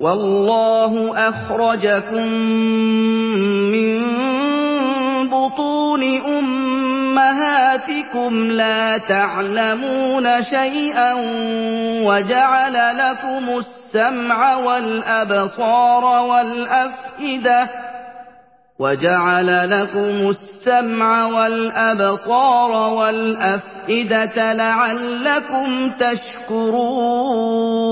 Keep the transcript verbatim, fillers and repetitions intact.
وَاللَّهُ أَخْرَجَكُم مِّن بُطُونِ أُمَّهَاتِكُمْ لَا تَعْلَمُونَ شَيْئًا وَجَعَلَ لَكُمُ السَّمْعَ وَالْأَبْصَارَ وَالْأَفْئِدَةَ وَجَعَلَ لَكُمُ السَّمْعَ وَالْأَبْصَارَ وَالْأَفْئِدَةَ لَعَلَّكُمْ تَشْكُرُونَ